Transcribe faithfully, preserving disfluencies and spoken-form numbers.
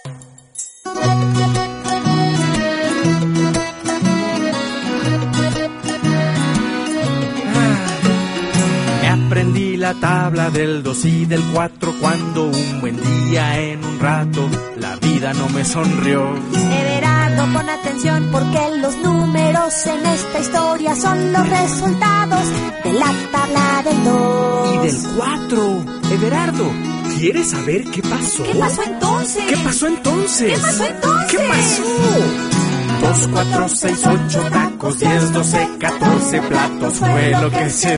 Aprendí la tabla del dos y del cuatro cuando un buen día en un rato la vida no me sonrió. Everardo, pon atención porque los números en esta historia son los resultados de la tabla del dos. Y del cuatro. Everardo, ¿quieres saber qué pasó? ¿Qué pasó entonces? ¿Qué pasó entonces? ¿Qué pasó entonces? ¿Qué pasó? Dos, cuatro, seis, ocho tacos, diez, doce, catorce platos fue lo que se